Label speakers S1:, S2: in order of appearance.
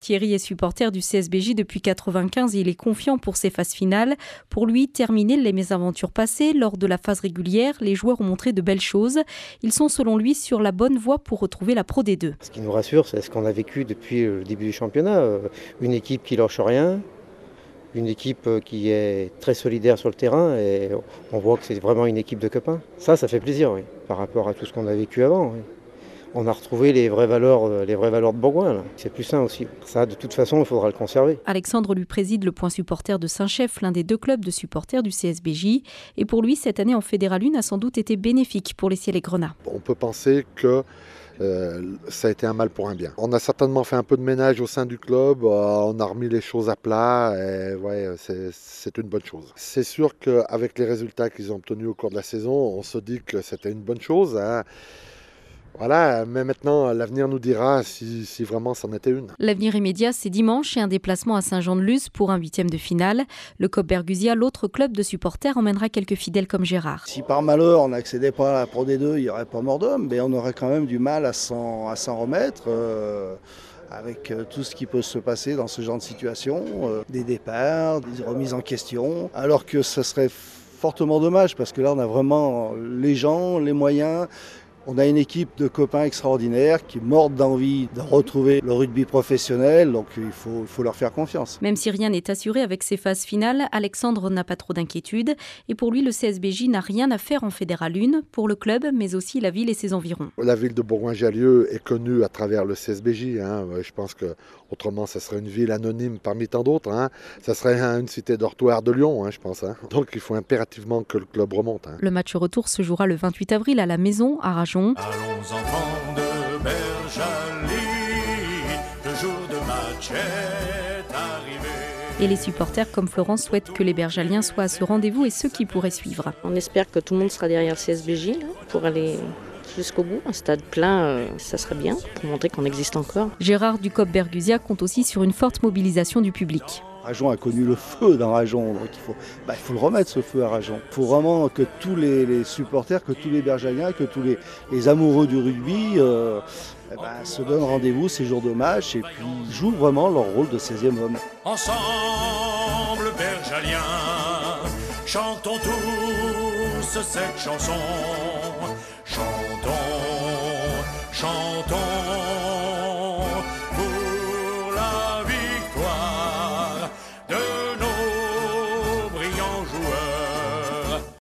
S1: Thierry est supporter du CSBJ depuis 1995 et il est confiant pour ces phases finales. Pour lui, terminer les mésaventures passées, lors de la phase régulière, les joueurs ont montré de belles choses. Ils sont selon lui sur la bonne voie pour retrouver la Pro D2.
S2: Ce qui nous rassure, c'est ce qu'on a vécu depuis le début du championnat. Une équipe qui lâche rien, une équipe qui est très solidaire sur le terrain et on voit que c'est vraiment une équipe de copains. Ça fait plaisir, oui, par rapport à tout ce qu'on a vécu avant. Oui. On a retrouvé les vraies valeurs de Bourgoin, là. C'est plus sain aussi. Ça, de toute façon, il faudra le conserver.
S1: Alexandre lui préside le point supporter de Saint-Chef, l'un des 2 clubs de supporters du CSBJ. Et pour lui, cette année en Fédéral 1 a sans doute été bénéfique pour les Ciel et Grenats.
S3: On peut penser que ça a été un mal pour un bien. On a certainement fait un peu de ménage au sein du club, on a remis les choses à plat et ouais, c'est une bonne chose. C'est sûr qu'avec les résultats qu'ils ont obtenus au cours de la saison, on se dit que c'était une bonne chose, hein. Voilà, mais maintenant, l'avenir nous dira si vraiment c'en était une.
S1: L'avenir immédiat, c'est dimanche et un déplacement à Saint-Jean-de-Luz pour un 8e de finale. Le COP Bergusia, l'autre club de supporters, emmènera quelques fidèles comme Gérard.
S4: Si par malheur on n'accédait pas à la Pro D2, il n'y aurait pas mort d'homme, mais on aurait quand même du mal à s'en remettre. Avec tout ce qui peut se passer dans ce genre de situation, des départs, des remises en question, alors que ce serait fortement dommage parce que là on a vraiment les gens, les moyens. On a une équipe de copains extraordinaires qui mordent d'envie de retrouver le rugby professionnel, donc il faut leur faire confiance.
S1: Même si rien n'est assuré avec ces phases finales, Alexandre n'a pas trop d'inquiétude. Et pour lui, le CSBJ n'a rien à faire en Fédéral 1, pour le club, mais aussi la ville et ses environs.
S3: La ville de Bourgoin-Jallieu est connue à travers le CSBJ. Hein. Je pense qu'autrement, ça serait une ville anonyme parmi tant d'autres. Hein. Ça serait une cité dortoir de Lyon, hein, je pense. Hein. Donc il faut impérativement que le club remonte. Hein.
S1: Le match retour se jouera le 28 avril à la Maison, à Rajon.
S5: Allons enfants de Berjali, le jour de match est arrivé.
S1: Et les supporters comme Florence souhaitent que les Berjaliens soient à ce rendez-vous et ceux qui pourraient suivre.
S6: On espère que tout le monde sera derrière le CSBJ là, pour aller jusqu'au bout. Un stade plein, ça serait bien pour montrer qu'on existe encore.
S1: Gérard du COP Bergusia compte aussi sur une forte mobilisation du public.
S4: Rajon a connu le feu dans Rajon, donc il faut le remettre ce feu à Rajon. Il faut vraiment que tous les supporters, que tous les Berjaliens, que tous les amoureux du rugby se donnent rendez-vous ces jours de match et puis jouent vraiment leur rôle de 16e homme.
S5: Ensemble, Berjaliens, chantons tous cette chanson.